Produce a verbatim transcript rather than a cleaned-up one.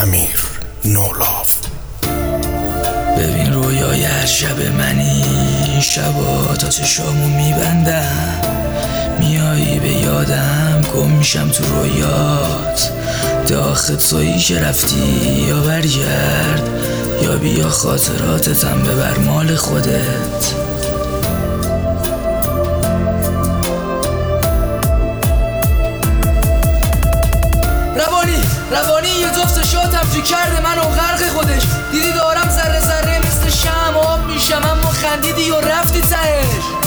امیر نولاف. ببین رویای هر شب منی، شبا تا چشامو میبندم، میایی به یادم، گم میشم تو رویات. داخل تویی که رفتی، یا برگرد یا بیا خاطراتتم ببر مال خودت. روانی روانی یه جفت شاتم تو کرده منو غرق خودش. دیدی دارم ذره ذره مثل شمع آب میشم، اما خندیدی و رفتی تهش.